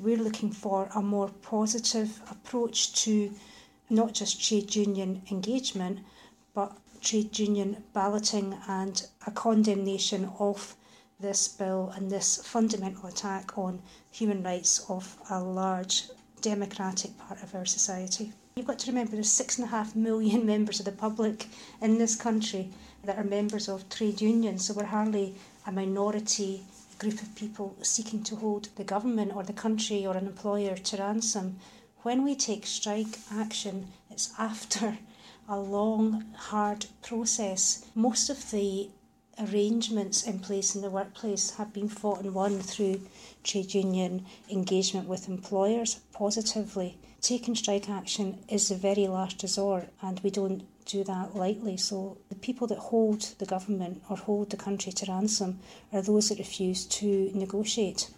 we're looking for a more positive approach to not just trade union engagement, but trade union balloting and a condemnation of this bill and this fundamental attack on human rights of a large democratic part of our society. You've got to remember there's 6.5 million members of the public in this country that are members of trade unions, so we're hardly a minority group of people seeking to hold the government or the country or an employer to ransom. When we take strike action, it's after a long, hard process. Most of the arrangements in place in the workplace have been fought and won through trade union engagement with employers positively. Taking strike action is the very last resort, and we don't do that lightly. So the people that hold the government or hold the country to ransom are those that refuse to negotiate.